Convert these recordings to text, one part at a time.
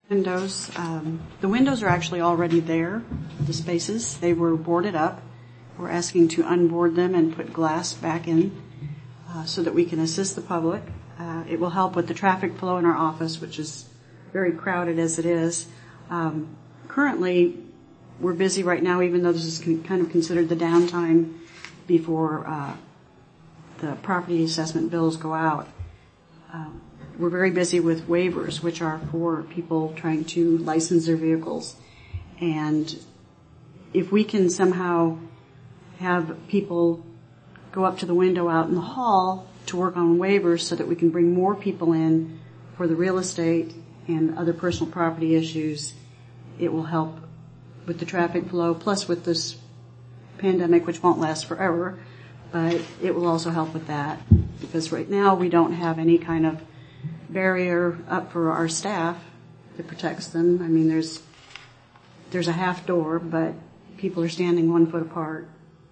Windows. The windows are actually already there, the spaces. They were boarded up. We're asking to unboard them and put glass back in so that we can assist the public. It will help with the traffic flow in our office, which is very crowded as it is. Currently, we're busy right now, even though this is kind of considered the downtime before the property assessment bills go out. We're very busy with waivers, which are for people trying to license their vehicles. And if we can somehow have people go up to the window out in the hall to work on waivers so that we can bring more people in for the real estate and other personal property issues, it will help with the traffic flow, plus with this pandemic, which won't last forever, but it will also help with that. Because right now we don't have any kind of barrier up for our staff that protects them. I mean, there's a half door, but people are standing 1 foot apart.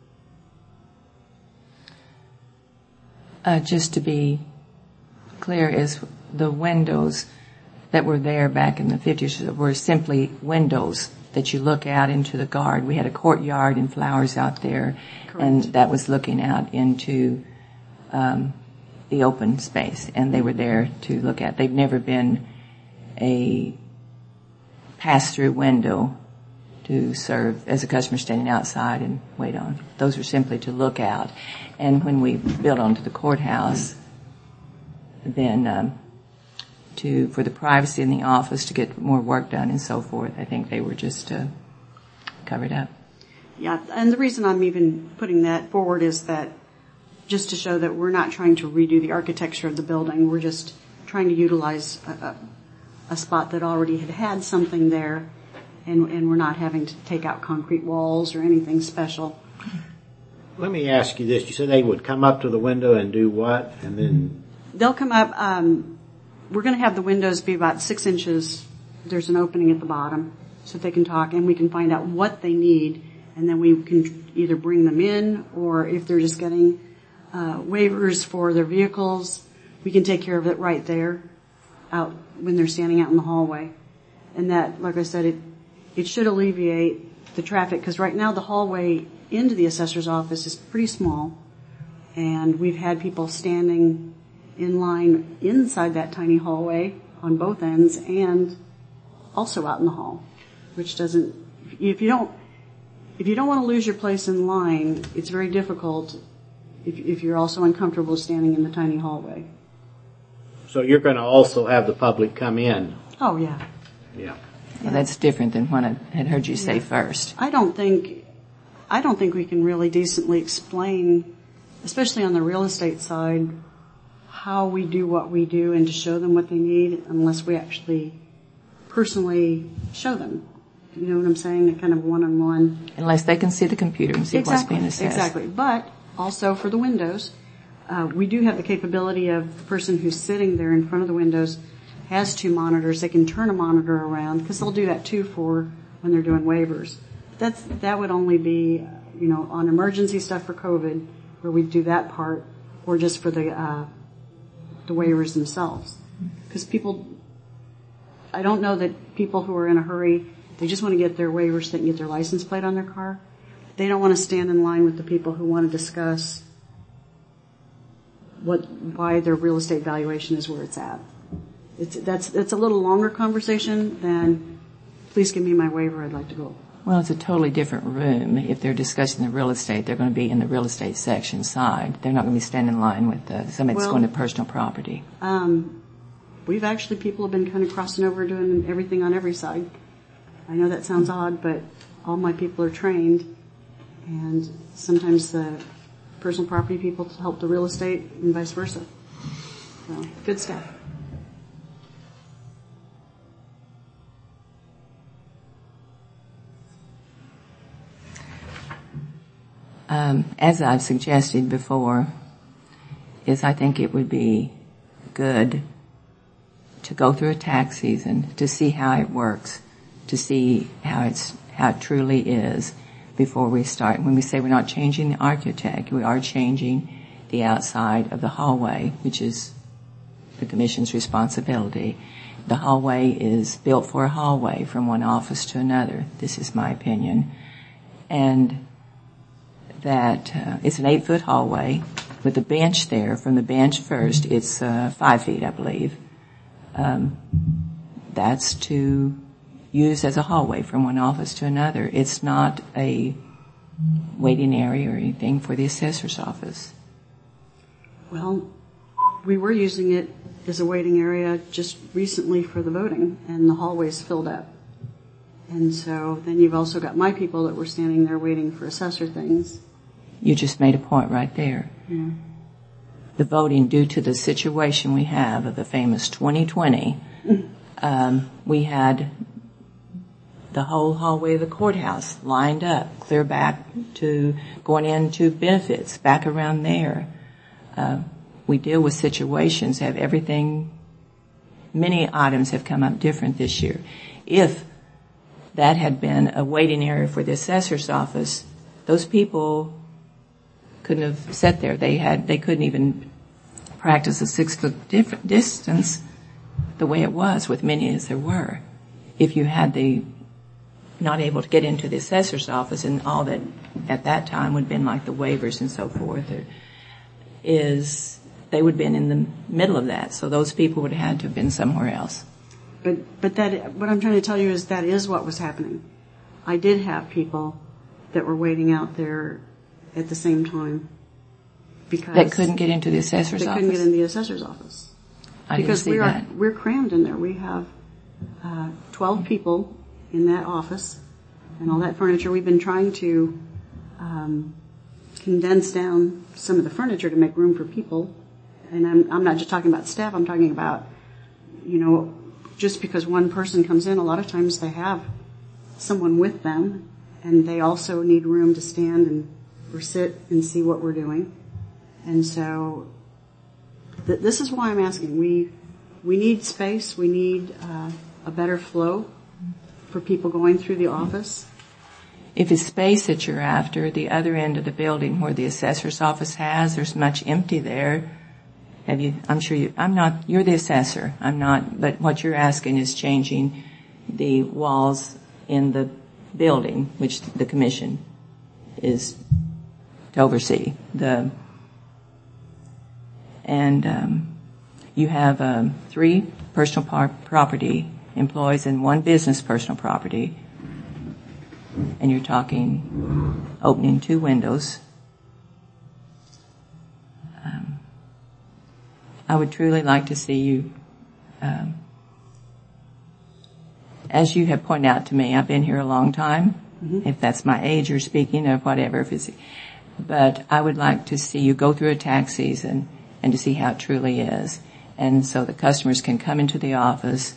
Just to be clear, is the windows that were there back in the 50s were simply windows that you look out into the garden. We had a courtyard and flowers out there. Correct. And that was looking out into the open space, and they were there to look at. They've never been a pass-through window to serve as a customer standing outside and wait on. Those are simply to look out. And when we built onto the courthouse, then for the privacy in the office to get more work done and so forth, I think they were just covered up. Yeah, and the reason I'm even putting that forward is that just to show that we're not trying to redo the architecture of the building. We're just trying to utilize a spot that already had something there, and we're not having to take out concrete walls or anything special. Let me ask you this. You said they would come up to the window and do what? And then they'll come up. We're going to have the windows be about 6 inches. There's an opening at the bottom so they can talk, and we can find out what they need, and then we can either bring them in, or if they're just getting waivers for their vehicles, we can take care of it right there out when they're standing out in the hallway. And that, like I said, it should alleviate the traffic, because right now the hallway into the assessor's office is pretty small, and we've had people standing in line inside that tiny hallway on both ends and also out in the hall, which doesn't, if you don't want to lose your place in line, it's very difficult if you're also uncomfortable standing in the tiny hallway. So you're going to also have the public come in? Oh, yeah. Yeah. Well, that's different than what I had heard you say first. I don't think we can really decently explain, especially on the real estate side, how we do what we do and to show them what they need unless we actually personally show them. You know what I'm saying? Kind of one-on-one. Unless they can see the computer and see what's being assessed. Exactly. But also for the windows, we do have the capability of the person who's sitting there in front of the windows has 2 monitors. They can turn a monitor around, because they'll do that too for when they're doing waivers. That would only be, on emergency stuff for COVID, where we do that part, or just for the waivers themselves. Because I don't know that people who are in a hurry, they just want to get their waivers so they can get their license plate on their car. They don't want to stand in line with the people who want to discuss why their real estate valuation is where it's at. That's a little longer conversation than, please give me my waiver, I'd like to go. Well, it's a totally different room. If they're discussing the real estate, they're going to be in the real estate section side. They're not going to be standing in line with somebody that's going to personal property. People have been kind of crossing over doing everything on every side. I know that sounds odd, but all my people are trained, and sometimes the personal property people help the real estate and vice versa. So, good stuff. As I've suggested before, I think it would be good to go through a tax season to see how it works, to see how it truly is before we start. When we say we're not changing the architect, we are changing the outside of the hallway, which is the Commission's responsibility. the hallway is built for a hallway from one office to another. This is my opinion. And that it's an 8-foot hallway with a bench there. From the bench first, it's 5 feet, I believe. That's to use as a hallway from one office to another. It's not a waiting area or anything for the assessor's office. Well, we were using it as a waiting area just recently for the voting, and the hallway's filled up. And so then you've also got my people that were standing there waiting for assessor things. You just made a point right there. Yeah. The voting, due to the situation we have of the famous 2020, we had the whole hallway of the courthouse lined up, clear back to going into benefits, back around there. We deal with situations, have everything, many items have come up different this year. If that had been a waiting area for the assessor's office, those people couldn't have sat there. They couldn't even practice a 6-foot distance the way it was, with many as there were. If you had not able to get into the assessor's office, and all that at that time would have been like the waivers and so forth, they would have been in the middle of that. So those people would have had to have been somewhere else. But that, what I'm trying to tell you is that is what was happening. I did have people that were waiting out there at the same time because that couldn't get into the assessor's office. They couldn't get in the assessor's office because we're crammed in there. We have 12 people in that office and all that furniture. We've been trying to condense down some of the furniture to make room for people. And I'm not just talking about staff. I'm talking about, just because one person comes in, a lot of times they have someone with them, and they also need room to stand or sit and see what we're doing. And so this is why I'm asking. We need space. We need a better flow for people going through the office. If it's space that you're after, the other end of the building where the assessor's office there's much empty there. You're the assessor. I'm not, but what you're asking is changing the walls in the building, which the commission is to oversee. You have 3 personal property employees and 1 business personal property, and you're talking opening 2 windows. I would truly like to see you, as you have pointed out to me, I've been here a long time, if that's my age you're speaking or whatever, but I would like to see you go through a tax season and to see how it truly is. And so the customers can come into the office.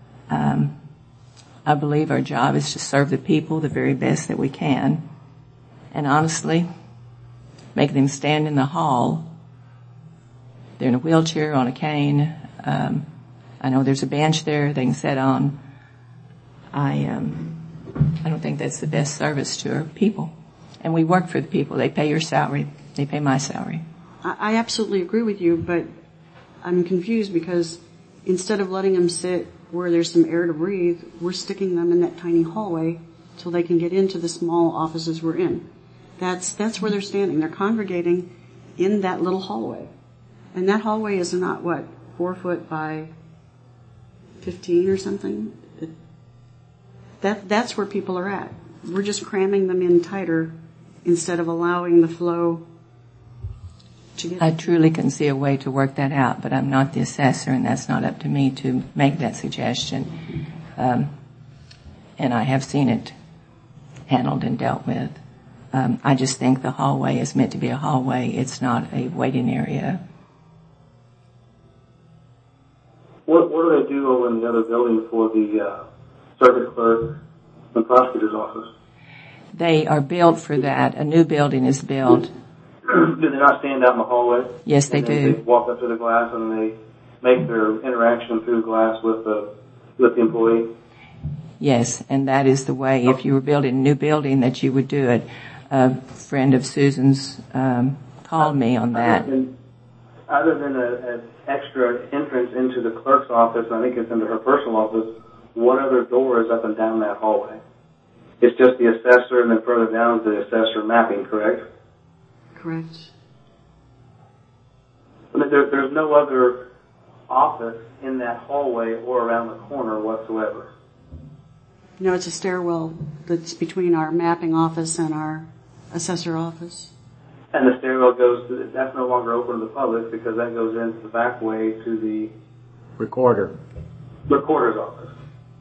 I believe our job is to serve the people the very best that we can. And honestly, make them stand in the hall. They're in a wheelchair, on a cane. I know there's a bench there they can sit on. I don't think that's the best service to our people. And we work for the people. They pay your salary. They pay my salary. I absolutely agree with you, but I'm confused because instead of letting them sit where there's some air to breathe, we're sticking them in that tiny hallway till they can get into the small offices we're in. That's where they're standing. They're congregating in that little hallway. And that hallway is not, 4 foot by 15 or something? That's where people are at. We're just cramming them in tighter instead of allowing the flow to get. I truly can see a way to work that out, but I'm not the assessor, and that's not up to me to make that suggestion. And I have seen it handled and dealt with. I just think the hallway is meant to be a hallway. It's not a waiting area. What do they do over in the other building for the circuit clerk and prosecutor's office? They are built for that. A new building is built. Do they not stand out in the hallway? Yes, they do. They walk up to the glass and they make their interaction through the glass with the employee? Yes, and that is the way, if you were building a new building, that you would do it. A friend of Susan's called me on that. other than an extra entrance into the clerk's office, and I think it's into her personal office, what other door is up and down that hallway? It's just the assessor, and then further down the assessor mapping, correct? Correct. I mean, there's no other office in that hallway or around the corner whatsoever. No, it's a stairwell that's between our mapping office and our assessor office. And the stairwell that's no longer open to the public because that goes into the back way to the Recorder's office.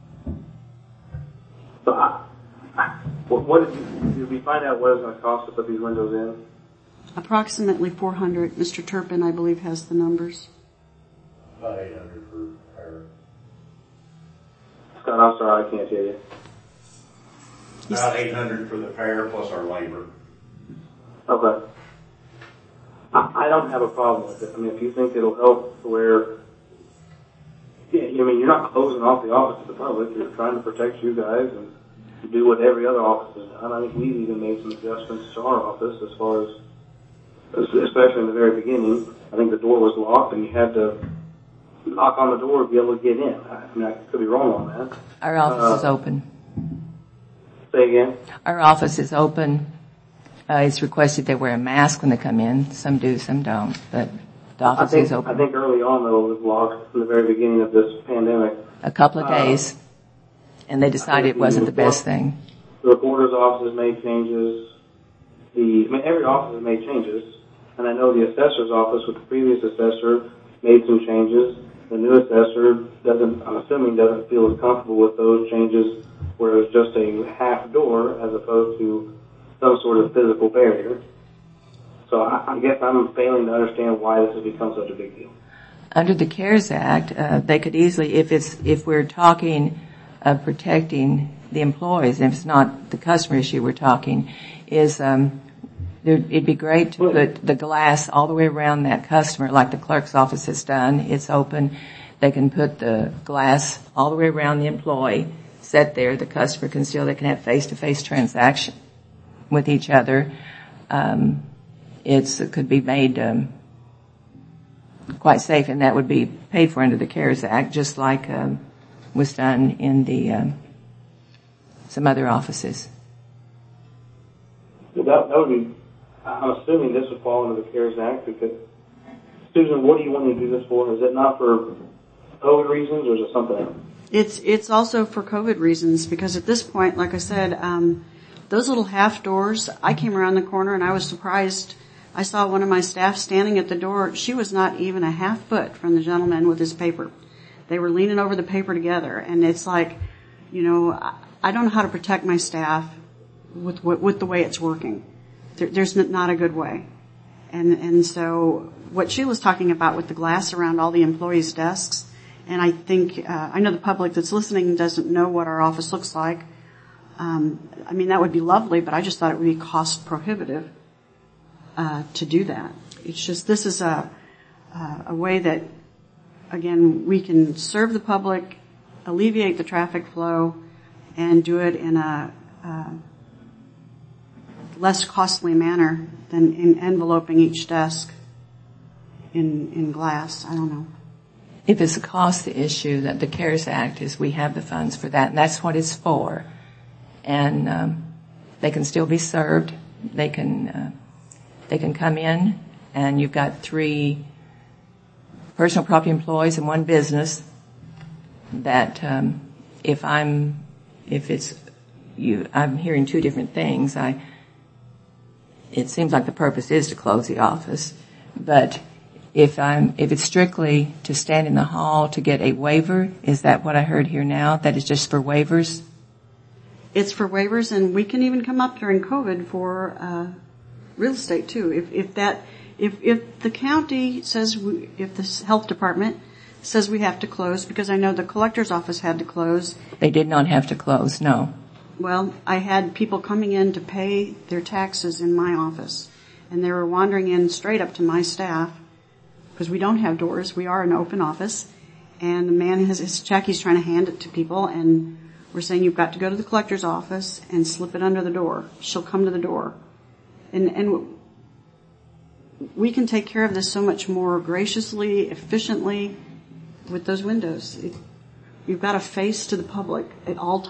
So what did we find out what it's going to cost to put these windows in? Approximately $400. Mr. Turpin, I believe, has the numbers. About 800 for repair. Scott, I'm sorry, I can't hear you. About 800 for the repair plus our labor. Okay. I don't have a problem with it. I mean, if you think it'll help where, yeah, I mean, you're not closing off the office to the public. You're trying to protect you guys and do what every other office has done. I think we've even made some adjustments to our office as far as, especially in the very beginning. I think the door was locked and you had to knock on the door to be able to get in. I mean, I could be wrong on that. Our office is open. Say again? Our office is open. It's requested they wear a mask when they come in. Some do, some don't. But the office is open. I think early on, though, it was locked from the very beginning of this pandemic. A couple of days. And they decided it wasn't the best thing. The reporter's office has made changes. Every office has made changes. And I know the assessor's office with the previous assessor made some changes. The new assessor I'm assuming doesn't feel as comfortable with those changes where it's just a half door as opposed to some sort of physical barrier. So I guess I'm failing to understand why this has become such a big deal. Under the CARES Act, they could easily, if we're talking of protecting the employees, and if it's not the customer issue we're talking, it'd be great to put the glass all the way around that customer like the clerk's office has done. It's open. They can put the glass all the way around the employee, set there. The customer they can have face-to-face transaction with each other. It could be made quite safe, and that would be paid for under the CARES Act, just like was done in the some other offices. Well, that would be. I'm assuming this would fall under the CARES Act because, Susan, what do you want to do this for? Is it not for COVID reasons, or is it something else? It's also for COVID reasons because at this point, like I said, those little half doors, I came around the corner and I was surprised. I saw one of my staff standing at the door. She was not even a half foot from the gentleman with his paper. They were leaning over the paper together. And it's like, I don't know how to protect my staff with the way it's working. There's not a good way. And so what she was talking about with the glass around all the employees' desks, and I think, I know the public that's listening doesn't know what our office looks like. That would be lovely, but I just thought it would be cost prohibitive to do that. It's just, this is a way that, again, we can serve the public, alleviate the traffic flow, and do it in a less costly manner than in enveloping each desk in glass. I don't know. If it's a cost issue, that the CARES Act is, we have the funds for that, and that's what it's for. And they can still be served. They can come in, and you've got 3 personal property employees and 1 business. That I'm hearing 2 different things. It seems like the purpose is to close the office, but if it's strictly to stand in the hall to get a waiver, is that what I heard here now? That is just for waivers? It's for waivers, and we can even come up during COVID for real estate too. If the county says, if the health department says we have to close, because I know the collector's office had to close. They did not have to close, no. Well, I had people coming in to pay their taxes in my office, and they were wandering in straight up to my staff, because we don't have doors. We are an open office, and the man has his check. He's trying to hand it to people, and we're saying you've got to go to the collector's office and slip it under the door. She'll come to the door. And we can take care of this so much more graciously, efficiently with those windows. You've got a face to the public at all times.